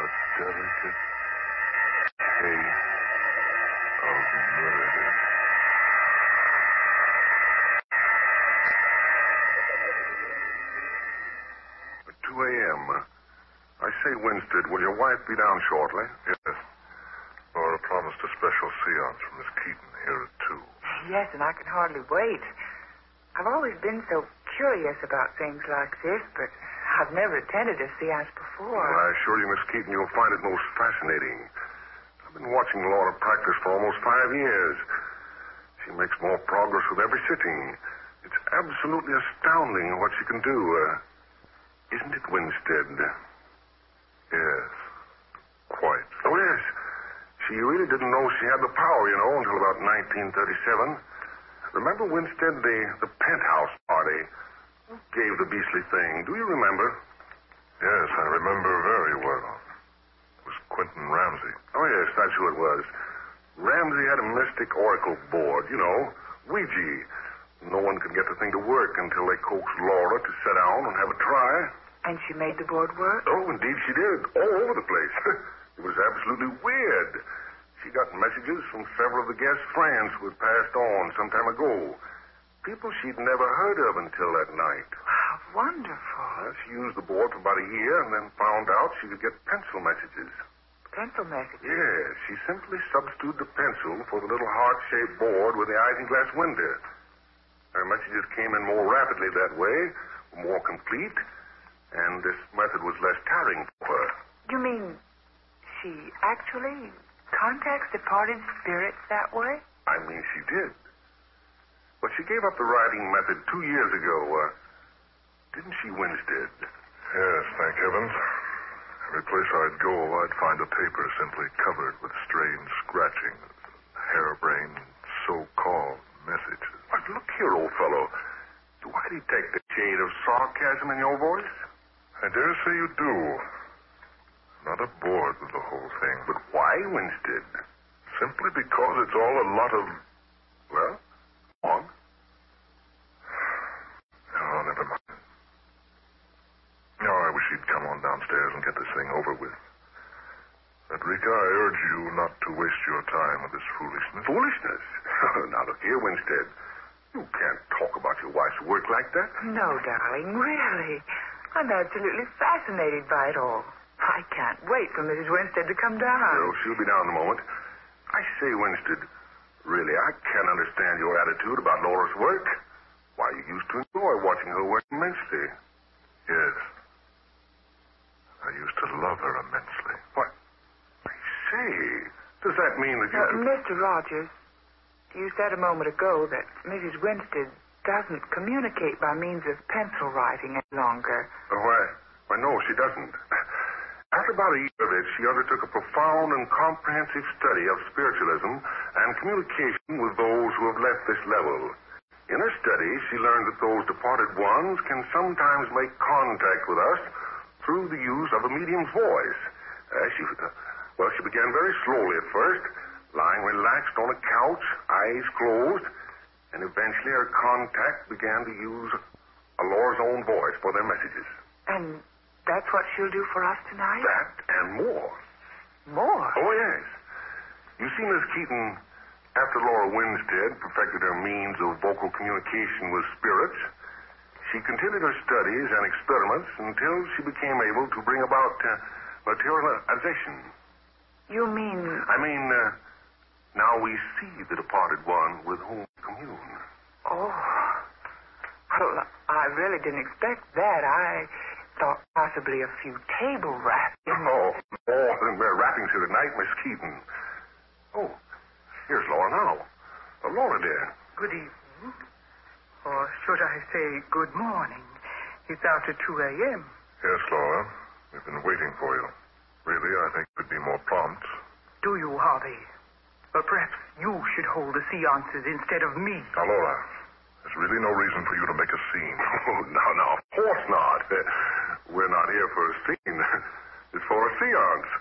delicate case of murder. At 2 a.m. I say, Winstead, will your wife be down shortly? Yes. Laura promised a special seance from Miss Keaton here at 2. Yes, and I can hardly wait. I've always been so curious about things like this, but I've never attended a seance before. Well, I assure you, Miss Keaton, you'll find it most fascinating. I've been watching Laura practice for almost 5 years. She makes more progress with every sitting. It's absolutely astounding what she can do. Isn't it, Winstead? Yes. Quite. Oh, yes. She really didn't know she had the power, until about 1937. Remember, Winstead, the penthouse party? Who gave the beastly thing? Do you remember? Yes, I remember very well. It was Quentin Ramsey. Oh, yes, that's who it was. Ramsey had a mystic oracle board, Ouija. No one could get the thing to work until they coaxed Laura to sit down and have a try. And she made the board work? Oh, indeed she did. All over the place. It was absolutely weird. She got messages from several of the guests' friends who had passed on some time ago. People she'd never heard of until that night. How wonderful. She used the board for about a year and then found out she could get pencil messages. Pencil messages? Yes, she simply substituted the pencil for the little heart-shaped board with the isinglass window. Her messages came in more rapidly that way, were more complete, and this method was less tiring for her. You mean she actually contacts departed spirits that way? I mean, she did. But she gave up the writing method 2 years ago, didn't she, Winstead? Yes, thank heavens. Every place I'd go, I'd find a paper simply covered with strange scratching, harebrained, so-called messages. But look here, old fellow. Do I detect a shade of sarcasm in your voice? I dare say you do. Not aboard with the whole thing. But why, Winstead? Simply because it's all a lot of... Well, on. Oh, never mind. No, I wish you'd come on downstairs and get this thing over with. Frederica, I urge you not to waste your time with this foolishness. Foolishness? Now, look here, Winstead. You can't talk about your wife's work like that. No, darling, really. I'm absolutely fascinated by it all. I can't wait for Mrs. Winstead to come down. Well, she'll be down in a moment. I say, Winstead, really, I can't understand your attitude about Laura's work. Why, you used to enjoy watching her work immensely. Yes. I used to love her immensely. What? I say, does that mean that you... Mr. Rogers, you said a moment ago that Mrs. Winstead doesn't communicate by means of pencil writing any longer. Why, no, she doesn't. After about a year of it, she undertook a profound and comprehensive study of spiritualism and communication with those who have left this level. In her study, she learned that those departed ones can sometimes make contact with us through the use of a medium's voice. She began very slowly at first, lying relaxed on a couch, eyes closed, and eventually her contact began to use Laura's own voice for their messages. And that's what she'll do for us tonight? That and more. More? Oh, yes. You see, Miss Keaton, after Laura Winstead perfected her means of vocal communication with spirits, she continued her studies and experiments until she became able to bring about materialization. You mean... I mean, now we see the departed one with whom we commune. Oh. Well, I really didn't expect that. I thought possibly a few table wrappings. Oh, more than mere wrappings here tonight, Miss Keaton. Oh, here's Laura now. Laura, dear. Good evening. Or should I say good morning? It's after 2 a.m. Yes, Laura. We've been waiting for you. Really, I think we'd be more prompt. Do you, Harvey? Or perhaps you should hold the seances instead of me. Now, Laura, there's really no reason for you to make a scene. Oh, no, of course not. We're not here for a scene. It's for a seance.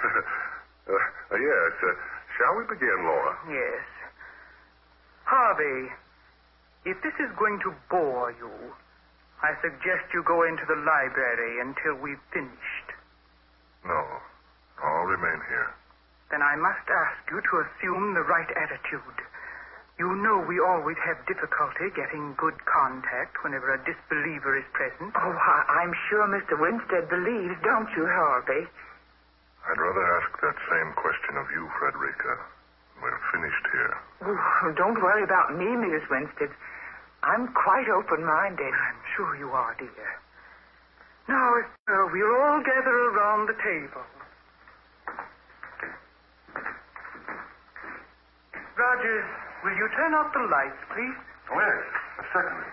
Yes. Shall we begin, Laura? Yes. Harvey, if this is going to bore you, I suggest you go into the library until we've finished. No. I'll remain here. Then I must ask you to assume the right attitude. You know we always have difficulty getting good contact whenever a disbeliever is present. Oh, I'm sure Mr. Winstead believes, don't you, Harvey? I'd rather ask that same question of you, Frederica. We're finished here. Oh, don't worry about me, Mrs. Winstead. I'm quite open-minded. I'm sure you are, dear. Now, we'll all gather around the table. Rogers, will you turn out the lights, please? Oh, yes. Certainly.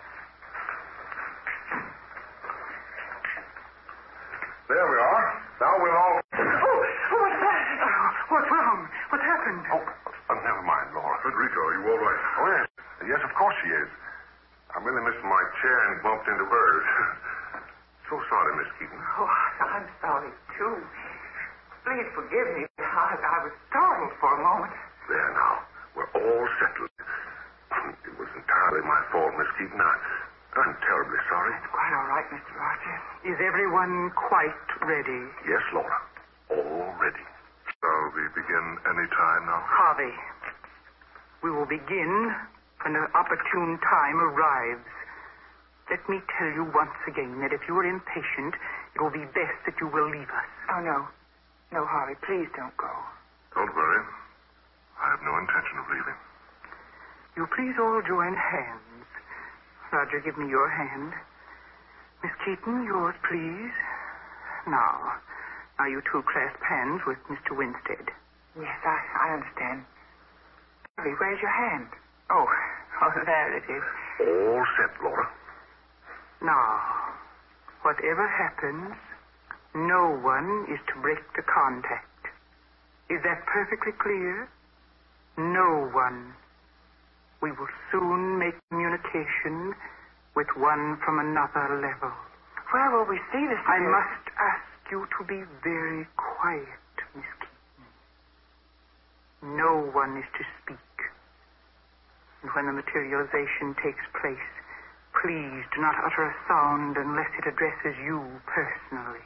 There we are. Now we'll all... Oh, what's that? What's wrong? What's happened? Oh, never mind, Laura. Frederica, are you all right? Oh, yes. Yes, of course she is. I merely missed my chair and bumped into hers. So sorry, Miss Keaton. Oh, I'm sorry, too. Please forgive me. I was startled for a moment. There now. We're all settled. It was entirely my fault, Miss Keaton. I'm terribly sorry. It's quite all right, Mr. Rogers. Is everyone quite ready? Yes, Laura. All ready. Shall we begin any time now? Harvey, we will begin when the opportune time arrives. Let me tell you once again that if you are impatient, it will be best that you will leave us. Oh, no. No, Harvey, please don't go. Don't worry. I have no intention of leaving. You please all join hands. Roger, give me your hand. Miss Keaton, yours, please. Now you two clasp hands with Mr. Winstead. Yes, I understand. Harvey, where's your hand? Oh, there it is. All set, Laura. Now, whatever happens, no one is to break the contact. Is that perfectly clear? No one. We will soon make communication with one from another level. Where will we see this? I must ask you to be very quiet, Miss Keaton. No one is to speak. And when the materialization takes place, please do not utter a sound unless it addresses you personally.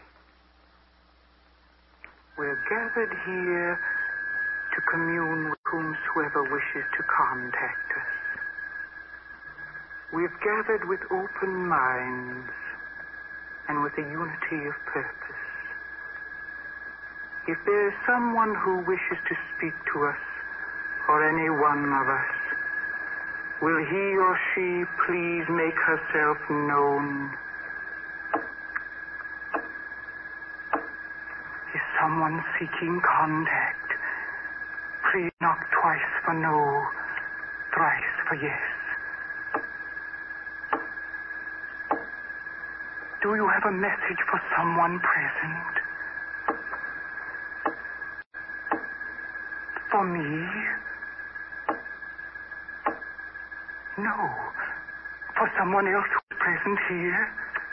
We're gathered here to commune with whomsoever wishes to contact us. We've gathered with open minds and with a unity of purpose. If there is someone who wishes to speak to us, or any one of us, will he or she please make herself known? Is someone seeking contact? Please knock twice for no, thrice for yes. Do you have a message for someone present? For me? No. For someone else who's present here?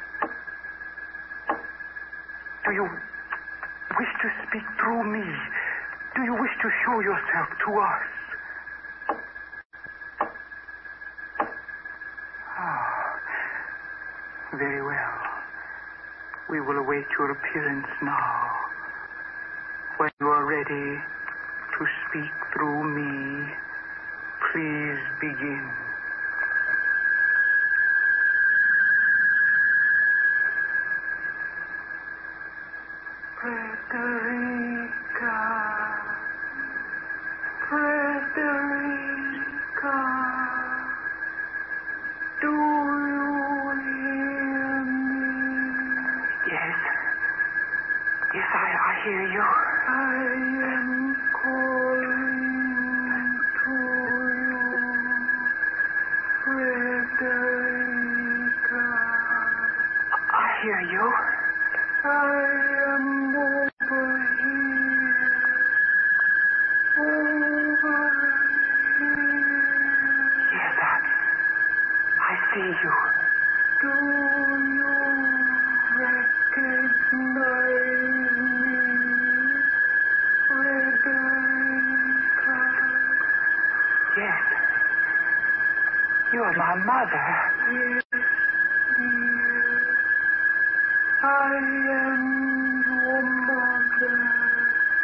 Do you wish to speak through me? Do you wish to show yourself to us? Very well. We will await your appearance now. When you are ready to speak through me, please begin. Frederica, do you hear me? Yes, I hear you. I am calling to you, Frederica. I hear you. I am over here. Yes, I see you. Do you recognize me, Frederica? Yes. You are my mother. Yes, dear. I am your mother.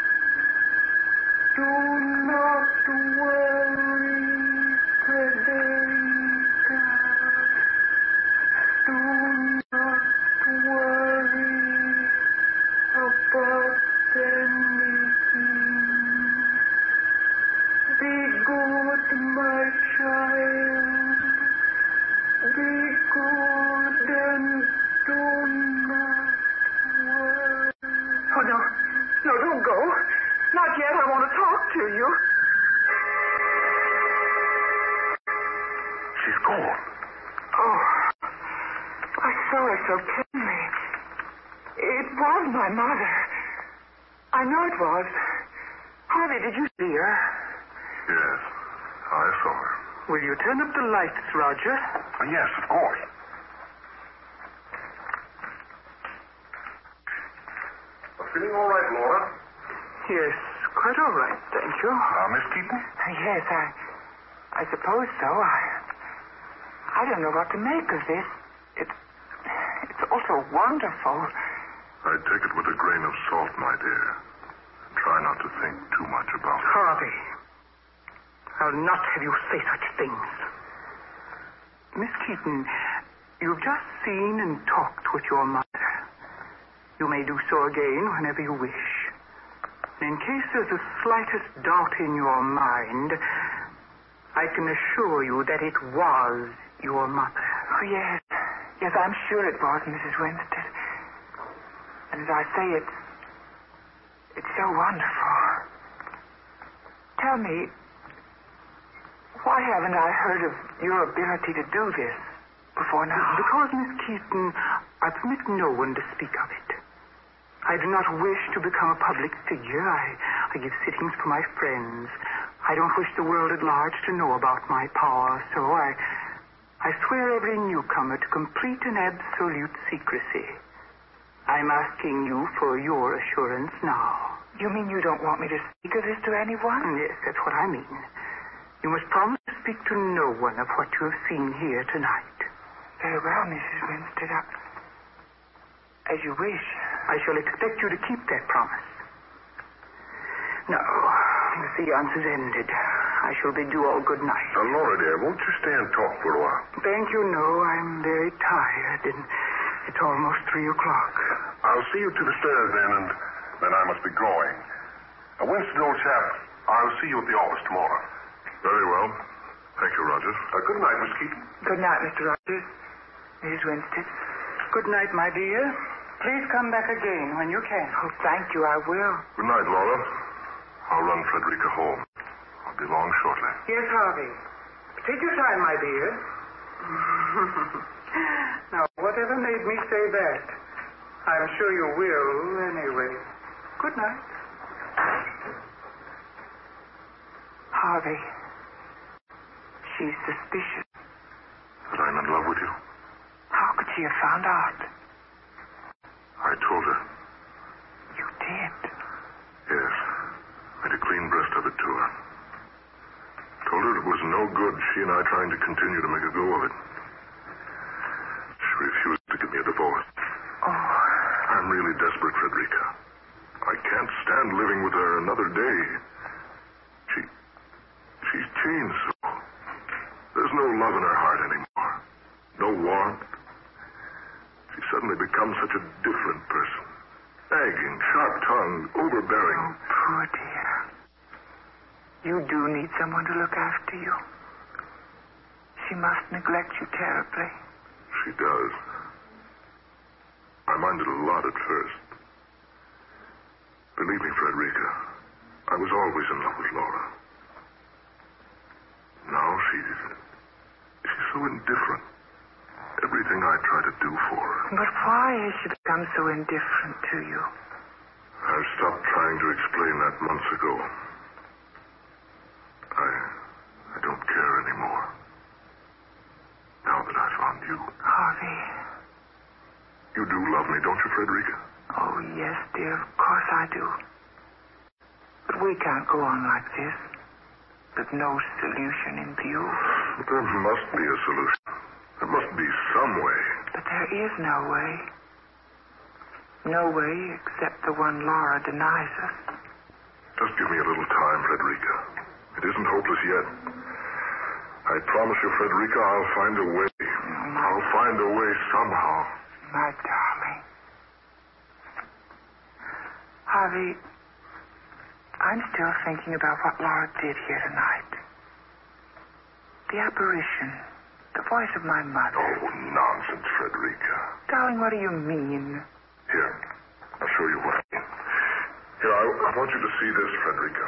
I saw her so plainly. It was my mother. I know it was. Harvey, did you see her? Yes, I saw her. Will you turn up the lights, Roger? Yes, of course. Feeling all right, Laura? Yes, quite all right, thank you. Miss Keaton? Yes, I suppose so. I don't know what to make of this. It's all so wonderful. I'd take it with a grain of salt, my dear. Try not to think too much about it. Harvey, I'll not have you say such things. Miss Keaton, you've just seen and talked with your mother. You may do so again whenever you wish. In case there's the slightest doubt in your mind, I can assure you that it was your mother. Oh, yes. Yes, I'm sure it was, Mrs. Winstead. And as I say, it's so wonderful. Tell me, why haven't I heard of your ability to do this before now? Because, Miss Keaton, I permit no one to speak of it. I do not wish to become a public figure. I give sittings for my friends. I don't wish the world at large to know about my power, so I swear every newcomer to complete and absolute secrecy. I'm asking you for your assurance now. You mean you don't want me to speak of this to anyone? Yes, that's what I mean. You must promise to speak to no one of what you have seen here tonight. Very well, Mrs. Winstead. As you wish. I shall expect you to keep that promise. Now, the seance is ended. I shall bid you all good night. Laura, dear, won't you stay and talk for a while? Thank you, no. I'm very tired, and it's almost 3 o'clock. I'll see you to the stairs then, and then I must be going. Winston, old chap, I'll see you at the office tomorrow. Very well. Thank you, Rogers. Good night, Miss Keaton. Good night, Mr. Rogers. Mrs. Winstead. Good night, my dear. Please come back again when you can. Oh, thank you, I will. Good night, Laura. I'll run Frederica home. I'll be along shortly. Yes, Harvey. Take your time, my dear. Now, whatever made me say that? I'm sure you will anyway. Good night. Harvey, she's suspicious. That I'm in love with you? How could she have found out? I told her. You did? Yes. Made a clean breast of it to her. Told her it was no good, she and I trying to continue to make a go of it. She refused to give me a divorce. Oh. I'm really desperate, Frederica. I can't stand living with her another day. She's changed so. There's no love in her heart anymore. No warmth. She suddenly becomes such a different person. Nagging, sharp-tongued, overbearing. Oh, poor dear. You do need someone to look after you. She must neglect you terribly. She does. I minded a lot at first. Believe me, Frederica, I was always in love with Laura. Now she's so indifferent. Everything I try to do for her. But why has she become so indifferent to you? I've stopped trying to explain that months ago. I don't care anymore. Now that I found you. Harvey. You do love me, don't you, Frederica? Oh, yes, dear. Of course I do. But we can't go on like this. There's no solution in view. But there must be a solution. There must be some way. But there is no way. No way except the one Laura denies us. Just give me a little time, Frederica. It isn't hopeless yet. I promise you, Frederica, I'll find a way. I'll find a way somehow. My darling. Harvey, I'm still thinking about what Laura did here tonight. The apparition. The voice of my mother. Oh, nonsense, Frederica. Darling, what do you mean? Here, I'll show you what I mean. Here, I want you to see this, Frederica.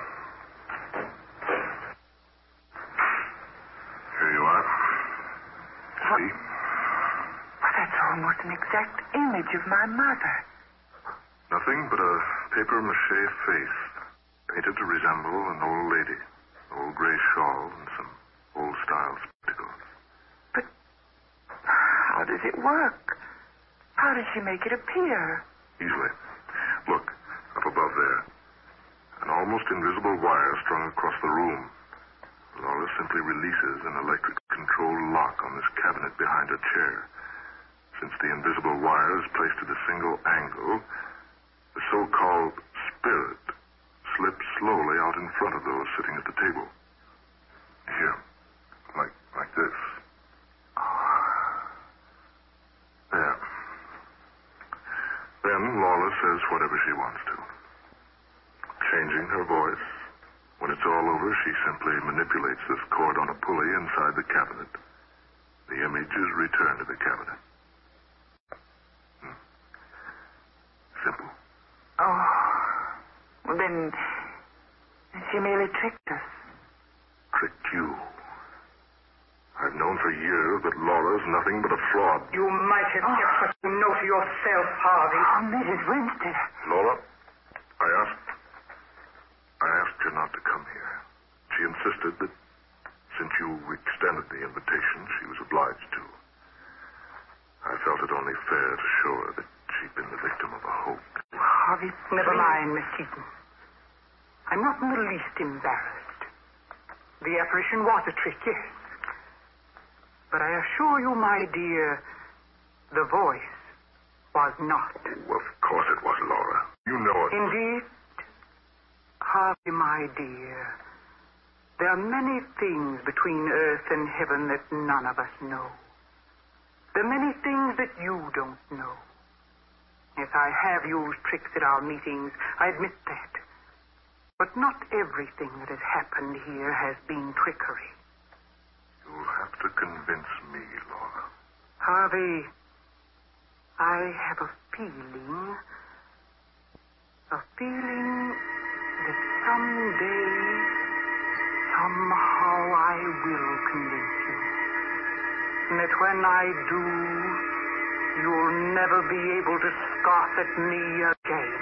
Here you are. What? See? Well, that's almost almost an exact image of my mother. Nothing but a papier-mâché face, painted to resemble an old lady, an old gray shawl, and some old-style spectacles. But how does it work? How does she make it appear? Easily. Look, up above there. An almost invisible wire strung across the room. Laura simply releases an electric-controlled lock on this cabinet behind her chair. Since the invisible wire is placed at a single angle, the so-called spirit slips slowly out in front of those sitting at the table. Here. Like this. There. Then Lawler says whatever she wants to. Changing her voice. When it's all over, she simply manipulates this cord on a pulley inside the cabinet. The image is returned to the cabinet. Simple. Oh. Well, then she merely tricked us. Tricked you. I've known for years that Laura's nothing but a fraud. You might have kept what you know to yourself, Harvey. Oh, Mrs. Winstead. Laura, I asked her not to come here. She insisted that since you extended the invitation, she was obliged to. I felt it only fair to show her that she'd been the victim of a hoax. Harvey, never mind, Miss Keaton. I'm not in the least embarrassed. The apparition was a trick, yes. But I assure you, my dear, the voice was not. Well, of course it was, Laura. You know it. Indeed, Harvey, my dear, there are many things between earth and heaven that none of us know. There are many things that you don't know. Yes, I have used tricks at our meetings, I admit that. But not everything that has happened here has been trickery. You'll have to convince me, Laura. Harvey, I have a feeling that someday, somehow I will convince you. And that when I do, you'll never be able to scoff at me again.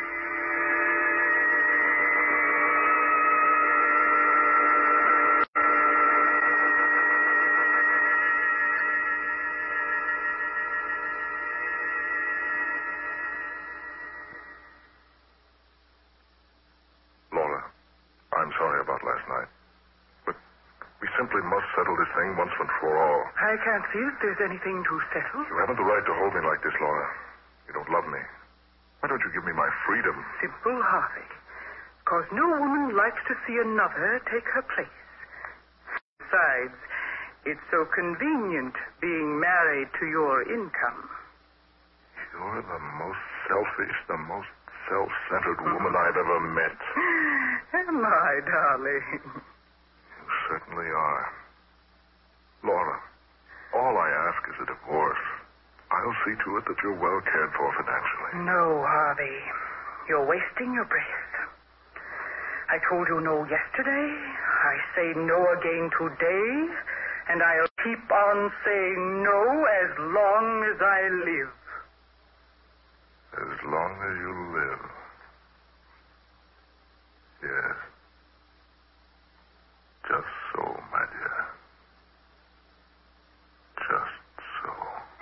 Laura, I'm sorry about last night. But we simply must settle this thing once and for all. I can't see that there's anything to settle. You haven't the right to hold me like this, Laura. You don't love me. Why don't you give me my freedom? Simple, Harvey. Because no woman likes to see another take her place. Besides, it's so convenient being married to your income. You're the most selfish, the most self-centered woman I've ever met. Am I, darling? You certainly are. Laura, all I ask is a divorce. I'll see to it that you're well cared for financially. No, Harvey. You're wasting your breath. I told you no yesterday. I say no again today. And I'll keep on saying no as long as I live. As long as you live. Yes. Just so, my dear. Just so.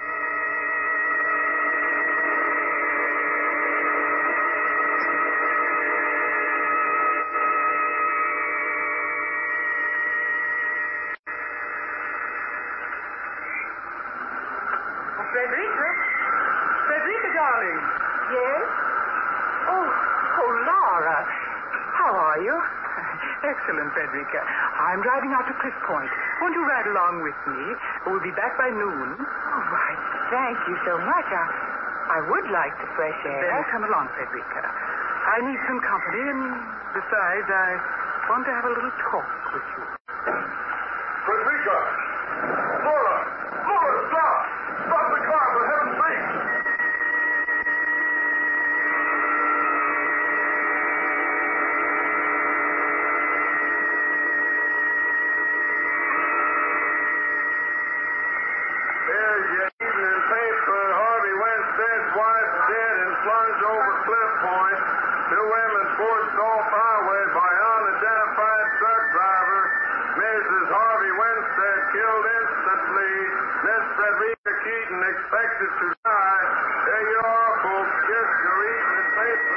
Frederica, darling. Yes? Oh, Laura. How are you? Excellent, Frederica. I'm driving out to Cliff Point. Won't you ride along with me? We'll be back by noon. Oh, why, thank you so much. I would like the fresh air. Then come along, Frederica. I need some company, and besides, I want to have a little talk with you. Frederica! Laura! Laura, stop! Stop the car, for heaven's sake! Here's your evening paper, Fords Gulf Highway by unidentified truck driver. Mrs. Harvey Winstead killed instantly. Miss Frederica Keaton expected to die. There you are, folks. Just your evening paper.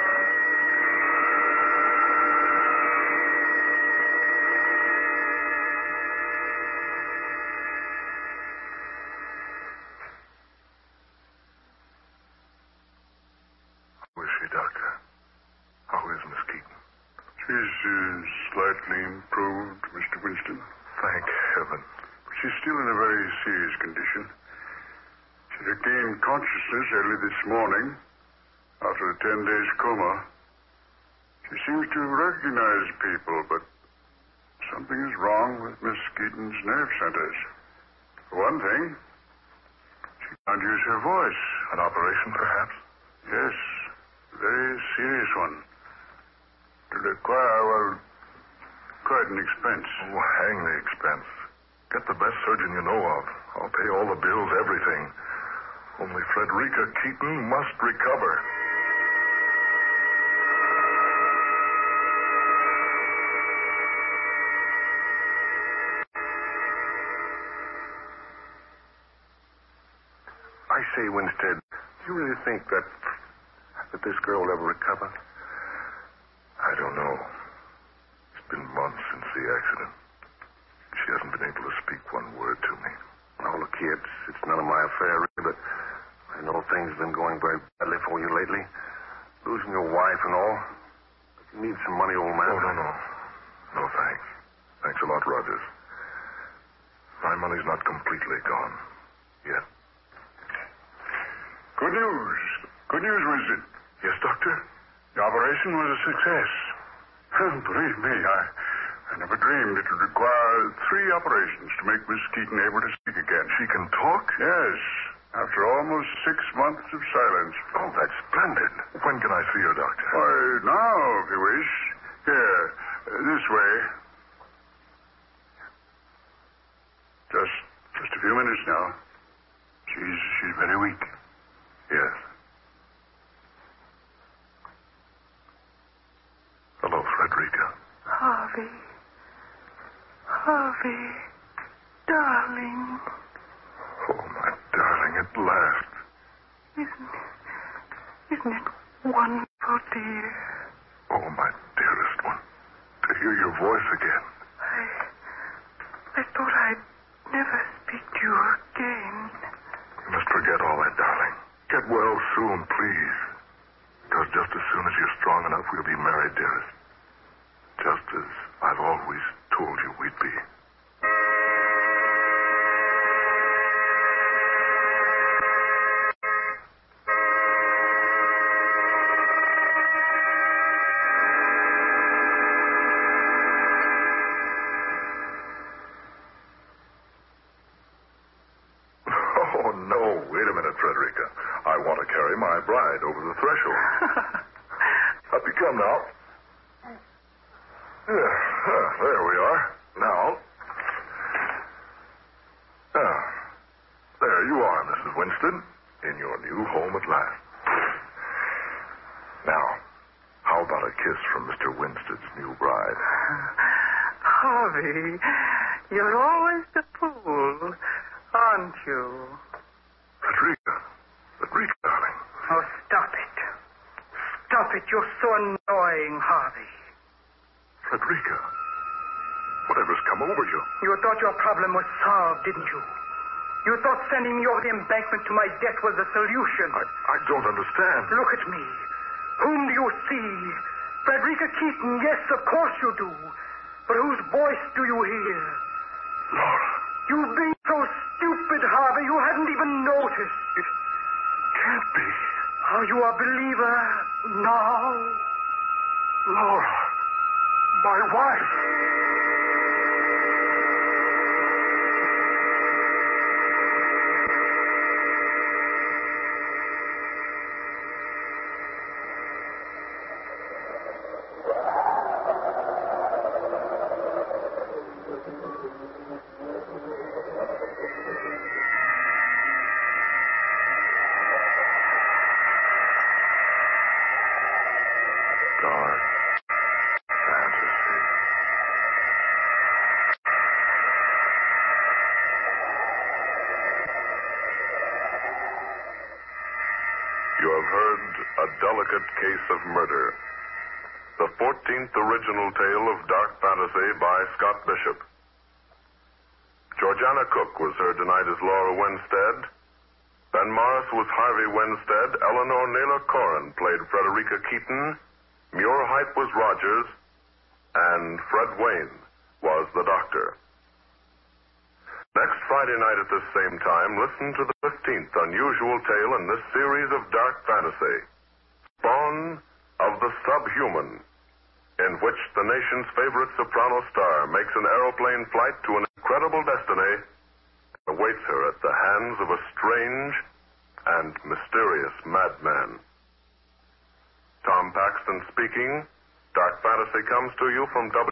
How is she, Doctor? How is Miss Keaton? She's slightly improved, Mr. Winston. Thank heaven. But she's still in a very serious condition. She regained consciousness early this morning after a 10 days coma. She seems to recognize people, but something is wrong with Miss Keaton's nerve centers. For one thing, she can't use her voice. An operation, perhaps? Yes, a very serious one. It'll require, well, quite an expense. Oh, hang the expense. Get the best surgeon you know of. I'll pay all the bills, everything. Only Frederica Keaton must recover. I say, Winstead, do you really think that this girl will ever recover? I don't know. It's been months since the accident. She hasn't been able to speak one word to me. Oh, look here, it's none of my affair, really, but I know things have been going very badly for you lately. Losing your wife and all. You need some money, old man. Oh, no. No, thanks. Thanks a lot, Rogers. My money's not completely gone. Yet. Good news. Good news, Winston. Yes, Doctor? The operation was a success. Believe me, I never dreamed it would require 3 operations to make Miss Keaton able to speak again. She can talk? Yes, after almost 6 months of silence. Oh, that's splendid. When can I see her, Doctor? Why, now, if you wish. Here, this way. Just a few minutes now. She's very weak. Yes. Hello, Frederica. Harvey, darling. Oh, my darling, at last. Isn't it wonderful, dear? Oh, my dearest one. To hear your voice again. I thought I'd never speak to you again. You must forget all that, darling. Get well soon, please. Because just as soon as you're strong enough, we'll be married, dearest. Just as I've always told you we'd be. Oh, no. Wait a minute, Frederica. I want to carry my bride over the threshold. Up you come now. There we are. Now. There you are, Mrs. Winston, in your new home at last. Now, how about a kiss from Mr. Winstead's new bride? Harvey, you're always the fool, aren't you? Frederica, darling. Oh, stop it. Stop it. You're so annoying, Harvey. Frederica, whatever's come over you? You thought your problem was solved, didn't you? You thought sending me over the embankment to my death was the solution. I don't understand. Look at me. Whom do you see? Frederica Keaton, yes, of course you do. But whose voice do you hear? Laura. You've been so stupid, Harvey, you hadn't even noticed. It can't be. Are you a believer now? Laura, my wife. You have heard A Delicate Case of Murder, the 14th original tale of dark fantasy by Scott Bishop. Georgiana Cook was heard tonight as Laura Winstead. Ben Morris was Harvey Winstead. Eleanor Naylor Corrin played Frederica Keaton. Muir Height was Rogers. And Fred Wayne was the Doctor. Next Friday night at this same time, listen to the 15th unusual tale in this series of dark fantasy, Spawn of the Subhuman, in which the nation's favorite soprano star makes an aeroplane flight to an incredible destiny and awaits her at the hands of a strange and mysterious madman. Tom Paxton speaking. Dark Fantasy comes to you from